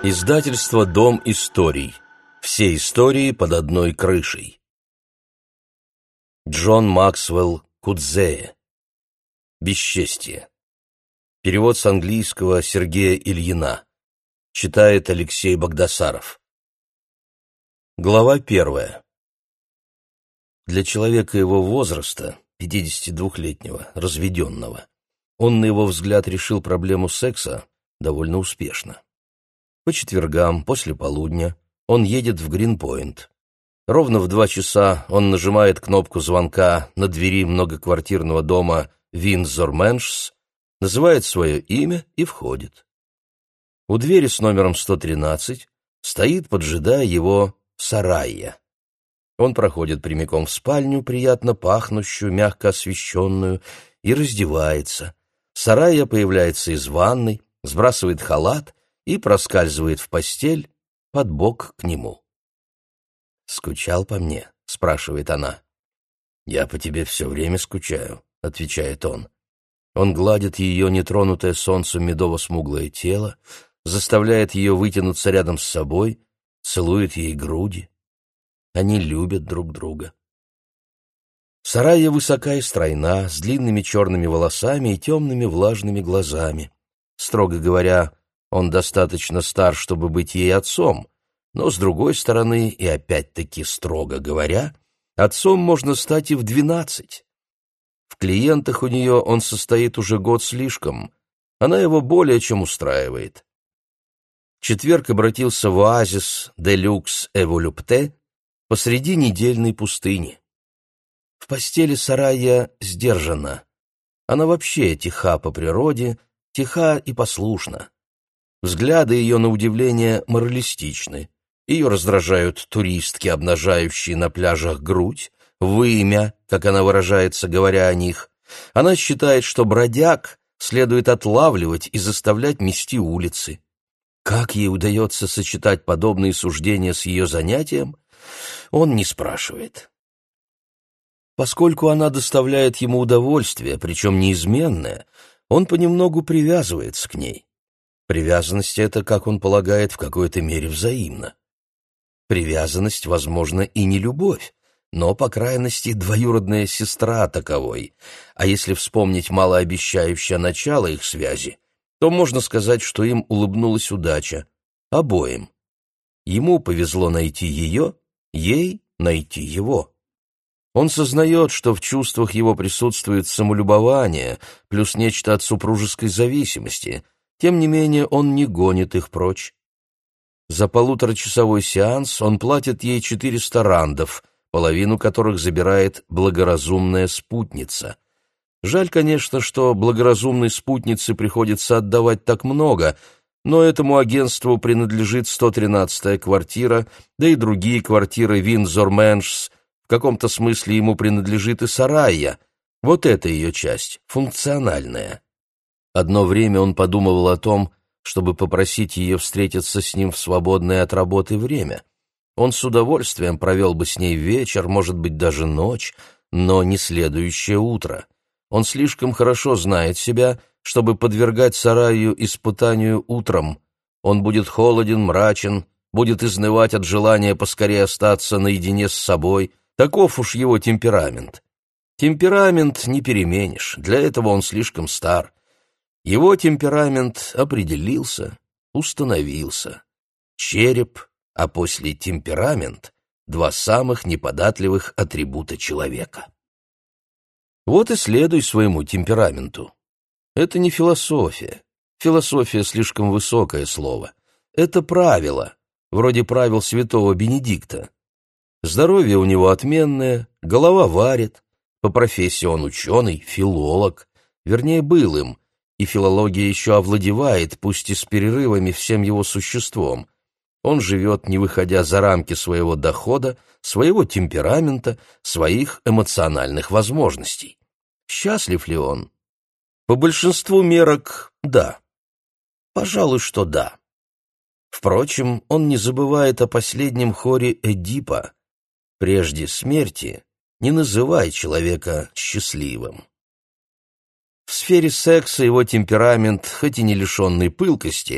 Издательство «Дом историй». Все истории под одной крышей. Джон Максвелл Кудзее. «Бесчестие». Перевод с английского Сергея Ильина. Читает Алексей Богдасаров. Глава 1. Для человека его возраста, 52-летнего, разведенного, он, на его взгляд, решил проблему секса довольно успешно. По четвергам, после полудня, он едет в Гринпойнт. Ровно в 2 часа он нажимает кнопку звонка на двери многоквартирного дома Виндзор Мэншс, называет свое имя и входит. У двери с номером 113 стоит, поджидая его, Сарайя. Он проходит прямиком в спальню, приятно пахнущую, мягко освещенную, и раздевается. Сарайя появляется из ванной, сбрасывает халат и проскальзывает в постель под бок к нему. «Скучал по мне?» — спрашивает она. «Я по тебе все время скучаю», — отвечает он. Он гладит ее нетронутое солнцем медово-смуглое тело, заставляет ее вытянуться рядом с собой, целует ей груди. Они любят друг друга. Сарайя высока и стройна, с длинными черными волосами и темными влажными глазами. Строго говоря, он достаточно стар, чтобы быть ей отцом, но, с другой стороны, и опять-таки строго говоря, отцом можно стать и в 12. В клиентах у нее он состоит уже год слишком, она его более чем устраивает. В четверг обратился в оазис де люкс Эволюпте посреди недельной пустыни. В постели Сарайя сдержана. Она вообще тиха по природе, тиха и послушна. Взгляды ее, на удивление, моралистичны. Ее раздражают туристки, обнажающие на пляжах грудь, вымя, как она выражается, говоря о них. Она считает, что бродяг следует отлавливать и заставлять мести улицы. Как ей удается сочетать подобные суждения с ее занятием, он не спрашивает. Поскольку она доставляет ему удовольствие, причем неизменное, он понемногу привязывается к ней. Привязанность эта, как он полагает, в какой-то мере взаимна. Привязанность, возможно, и не любовь, но, по крайности, двоюродная сестра таковой. А если вспомнить малообещающее начало их связи, то можно сказать, что им улыбнулась удача. Обоим. Ему повезло найти ее, ей найти его. Он сознает, что в чувствах его присутствует самолюбование, плюс нечто от супружеской зависимости. Тем не менее, он не гонит их прочь. За полуторачасовой сеанс он платит ей 400 рандов, половину которых забирает благоразумная спутница. Жаль, конечно, что благоразумной спутнице приходится отдавать так много, но этому агентству принадлежит 113-я квартира, да и другие квартиры Виндзор Мэншс. В каком-то смысле ему принадлежит и Сарайя. Вот эта ее часть, функциональная. Одно время он подумывал о том, чтобы попросить ее встретиться с ним в свободное от работы время. Он с удовольствием провел бы с ней вечер, может быть, даже ночь, но не следующее утро. Он слишком хорошо знает себя, чтобы подвергать Сарайю испытанию утром. Он будет холоден, мрачен, будет изнывать от желания поскорее остаться наедине с собой. Таков уж его темперамент. Темперамент не переменишь, для этого он слишком стар. Его темперамент определился, установился. Череп, а после темперамент — 2 самых неподатливых атрибута человека. Вот и следуй своему темпераменту. Это не философия. Философия — слишком высокое слово. Это правило, вроде правил святого Бенедикта. Здоровье у него отменное, голова варит. По профессии он ученый, филолог. Вернее, был им. И филология еще овладевает, пусть и с перерывами, всем его существом. Он живет, не выходя за рамки своего дохода, своего темперамента, своих эмоциональных возможностей. Счастлив ли он? По большинству мерок – да. Пожалуй, что да. Впрочем, он не забывает о последнем хоре Эдипа. Прежде смерти не называй человека счастливым. В сфере секса его темперамент, хоть и не лишенный пылкости,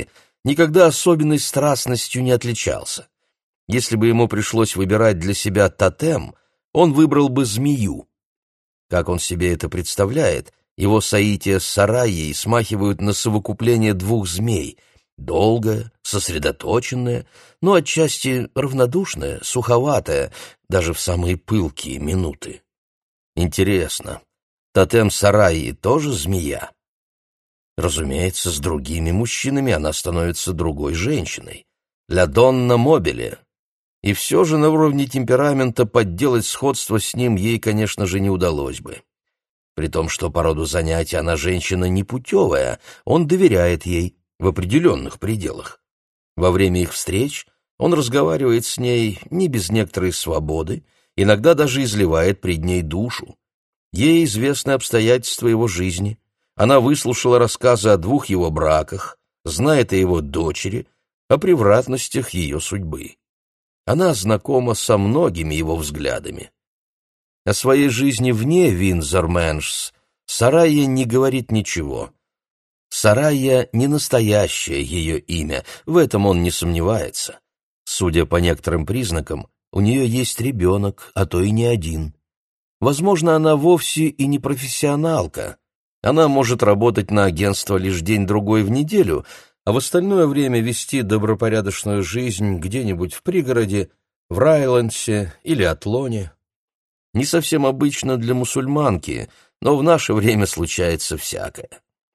никогда особенной страстностью не отличался. Если бы ему пришлось выбирать для себя тотем, он выбрал бы змею. Как он себе это представляет, его соития с Сарайей смахивают на совокупление двух змей, долгое, сосредоточенное, но отчасти равнодушное, суховатое, даже в самые пылкие минуты. Интересно, тотем Сарайи тоже змея? Разумеется, с другими мужчинами она становится другой женщиной. Ля Донна Мобиле. И все же на уровне темперамента подделать сходство с ним ей, конечно же, не удалось бы. При том, что по роду занятий она женщина непутевая, он доверяет ей в определенных пределах. Во время их встреч он разговаривает с ней не без некоторой свободы, иногда даже изливает пред ней душу. Ей известны обстоятельства его жизни. Она выслушала рассказы о двух его браках, знает о его дочери, о превратностях ее судьбы. Она знакома со многими его взглядами. О своей жизни вне Виндзор-Мэншс Сарайя не говорит ничего. Сарайя — не настоящее ее имя, в этом он не сомневается. Судя по некоторым признакам, у нее есть ребенок, а то и не один. Возможно, она вовсе и не профессионалка. Она может работать на агентство лишь день-другой в неделю, а в остальное время вести добропорядочную жизнь где-нибудь в пригороде, в Райландсе или Атлоне. Не совсем обычно для мусульманки, но в наше время случается всякое.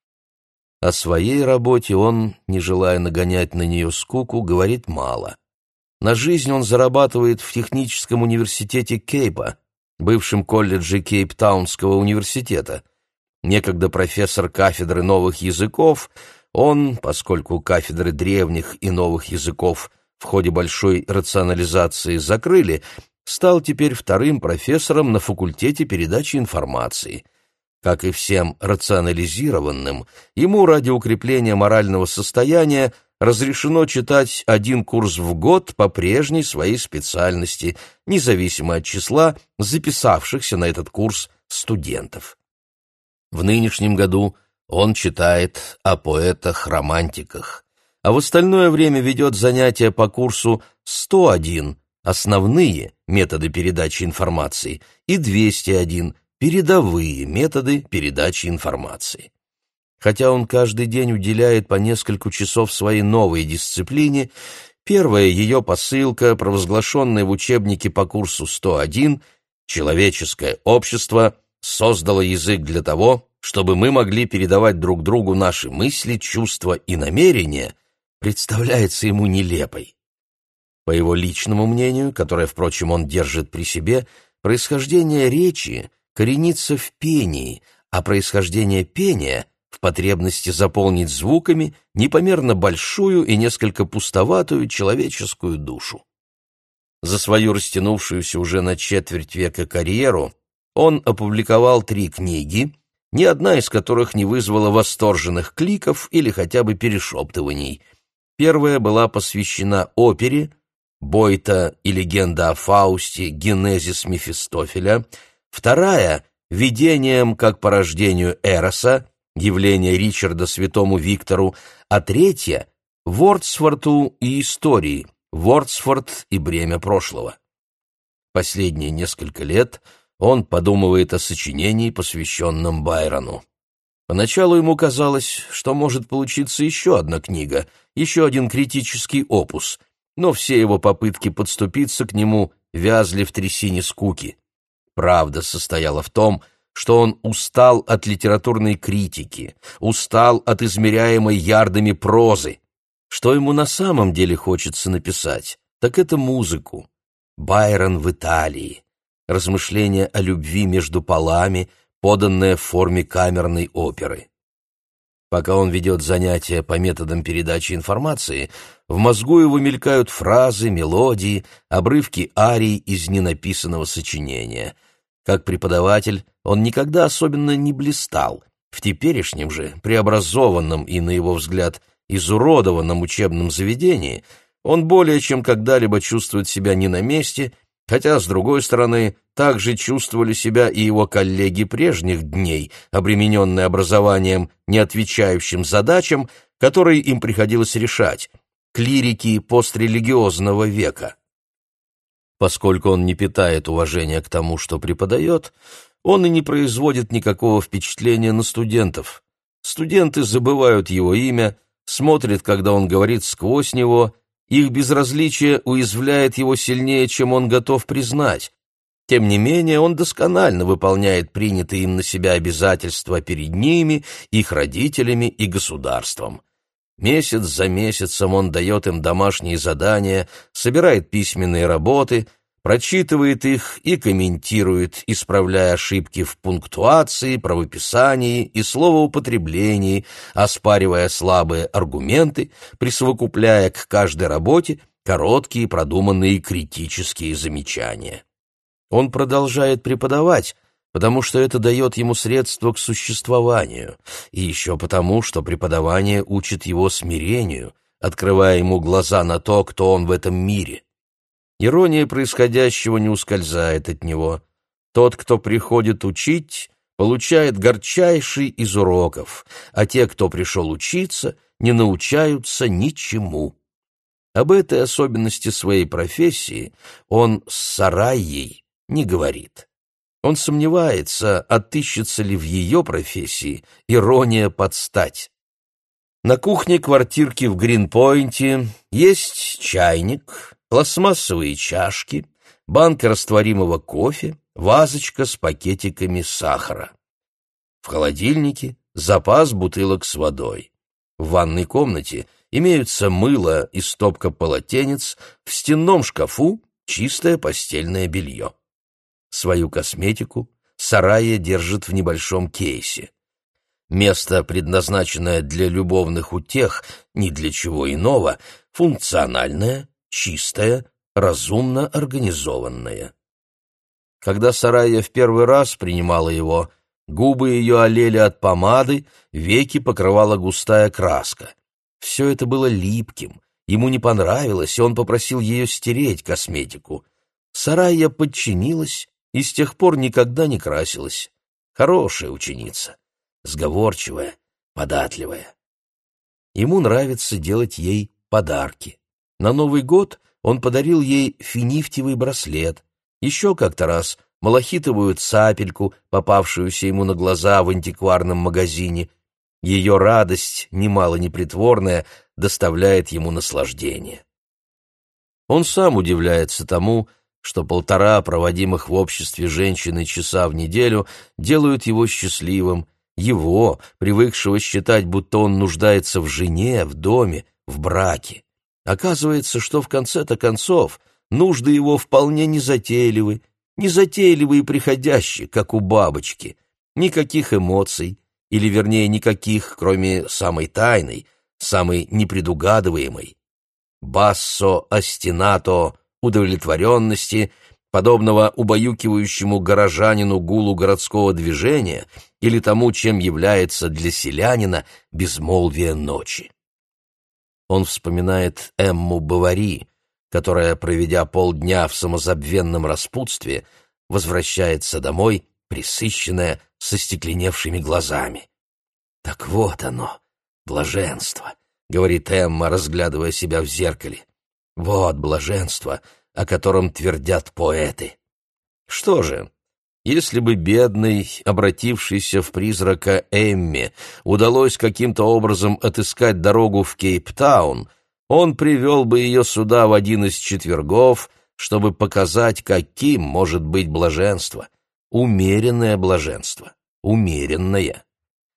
О своей работе он, не желая нагонять на нее скуку, говорит мало. На жизнь он зарабатывает в техническом университете Кейпа, бывшем колледже Кейптаунского университета. Некогда профессор кафедры новых языков, он, поскольку кафедры древних и новых языков в ходе большой рационализации закрыли, стал теперь вторым профессором на факультете передачи информации. Как и всем рационализированным, ему ради укрепления морального состояния разрешено читать один курс в год по прежней своей специальности, независимо от числа записавшихся на этот курс студентов. В нынешнем году он читает о поэтах-романтиках, а в остальное время ведет занятия по курсу 101 «Основные методы передачи информации» и 201 «Передовые методы передачи информации». Хотя он каждый день уделяет по несколько часов своей новой дисциплине, первая ее посылка, провозглашенная в учебнике по курсу 101 «Человеческое общество», создало язык для того, чтобы мы могли передавать друг другу наши мысли, чувства и намерения, представляется ему нелепой. По его личному мнению, которое, впрочем, он держит при себе, происхождение речи коренится в пении, а происхождение пения — в потребности заполнить звуками непомерно большую и несколько пустоватую человеческую душу. За свою растянувшуюся уже на четверть века карьеру он опубликовал 3 книги, ни одна из которых не вызвала восторженных кликов или хотя бы перешептываний. Первая была посвящена опере «Бойта и легенда о Фаусте. Генезис Мефистофеля», вторая — «Видением как по рождению Эроса. Явление Ричарда святому Виктору», а третья — «Вордсворту и истории. Вордсворт и бремя прошлого». Последние несколько лет он подумывает о сочинении, посвященном Байрону. Поначалу ему казалось, что может получиться еще одна книга, еще один критический опус, но все его попытки подступиться к нему вязли в трясине скуки. Правда состояла в том, что он устал от литературной критики, устал от измеряемой ярдами прозы. Что ему на самом деле хочется написать, так это музыку. Байрон в Италии. Размышления о любви между полами, поданное в форме камерной оперы. Пока он ведет занятия по методам передачи информации, в мозгу его мелькают фразы, мелодии, обрывки арий из ненаписанного сочинения. Как преподаватель он никогда особенно не блистал. В теперешнем же, преобразованном и, на его взгляд, изуродованном учебном заведении он более чем когда-либо чувствует себя не на месте, хотя, с другой стороны, так же чувствовали себя и его коллеги прежних дней, обремененные образованием, не отвечающим задачам, которые им приходилось решать, клирики пострелигиозного века. Поскольку он не питает уважения к тому, что преподает, он и не производит никакого впечатления на студентов. Студенты забывают его имя, смотрят, когда он говорит сквозь него, их безразличие уязвляет его сильнее, чем он готов признать. Тем не менее, он досконально выполняет принятые им на себя обязательства перед ними, их родителями и государством. Месяц за месяцем он дает им домашние задания, собирает письменные работы, прочитывает их и комментирует, исправляя ошибки в пунктуации, правописании и словоупотреблении, оспаривая слабые аргументы, присовокупляя к каждой работе короткие продуманные критические замечания. Он продолжает преподавать, потому что это дает ему средства к существованию, и еще потому, что преподавание учит его смирению, открывая ему глаза на то, кто он в этом мире. Ирония происходящего не ускользает от него. Тот, кто приходит учить, получает горчайший из уроков, а те, кто пришел учиться, не научаются ничему. Об этой особенности своей профессии он с Сарайей не говорит. Он сомневается, отыщется ли в ее профессии ирония под стать. На кухне квартирки в Гринпойнте есть чайник, пластмассовые чашки, банка растворимого кофе, вазочка с пакетиками сахара. В холодильнике запас бутылок с водой. В ванной комнате имеются мыло и стопка полотенец, в стенном шкафу чистое постельное белье. Свою косметику Сарайя держит в небольшом кейсе. Место, предназначенное для любовных утех, ни для чего иного, функциональное, чистое, разумно организованное. Когда Сарайя в первый раз принимала его, губы ее олели от помады, веки покрывала густая краска. Все это было липким, ему не понравилось, и он попросил ее стереть косметику. Сарайя подчинилась и с тех пор никогда не красилась. Хорошая ученица, сговорчивая, податливая. Ему нравится делать ей подарки. На Новый год он подарил ей финифтевый браслет, еще как-то раз малахитовую цапельку, попавшуюся ему на глаза в антикварном магазине. Ее радость, немало не притворная, доставляет ему наслаждение. Он сам удивляется тому, что 1,5 проводимых в обществе женщины часа в неделю делают его счастливым, его, привыкшего считать, будто он нуждается в жене, в доме, в браке. Оказывается, что в конце-то концов нужды его вполне незатейливы и приходящие, как у бабочки. Никаких эмоций, или, вернее, никаких, кроме самой тайной, самой непредугадываемой. Бассо остинато удовлетворенности, подобного убаюкивающему горожанину гулу городского движения или тому, чем является для селянина безмолвие ночи. Он вспоминает Эмму Бовари, которая, проведя полдня в самозабвенном распутстве, возвращается домой, пресыщенная, со стекленевшими глазами. «Так вот оно, блаженство», — говорит Эмма, разглядывая себя в зеркале. «Вот блаженство, о котором твердят поэты». Что же, если бы бедной, обратившейся в призрака Эмме, удалось каким-то образом отыскать дорогу в Кейптаун, он привел бы ее сюда в один из четвергов, чтобы показать, каким может быть блаженство. Умеренное блаженство. Умеренное.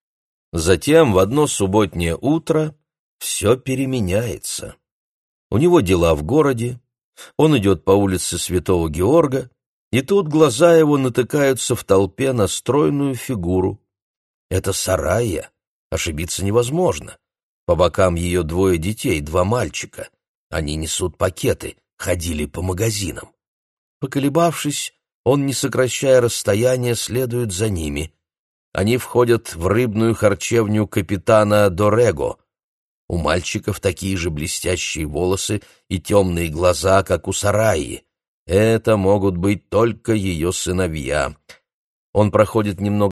Затем в одно субботнее утро все переменяется. У него дела в городе, он идет по улице Святого Георга, и тут глаза его натыкаются в толпе на стройную фигуру. Это Сарайя, ошибиться невозможно. По бокам ее 2 детей, 2 мальчика. Они несут пакеты, ходили по магазинам. Поколебавшись, он, не сокращая расстояния, следует за ними. Они входят в рыбную харчевню капитана Дорего. У мальчиков такие же блестящие волосы и темные глаза, как у Сарайи. Это могут быть только ее сыновья. Он проходит немного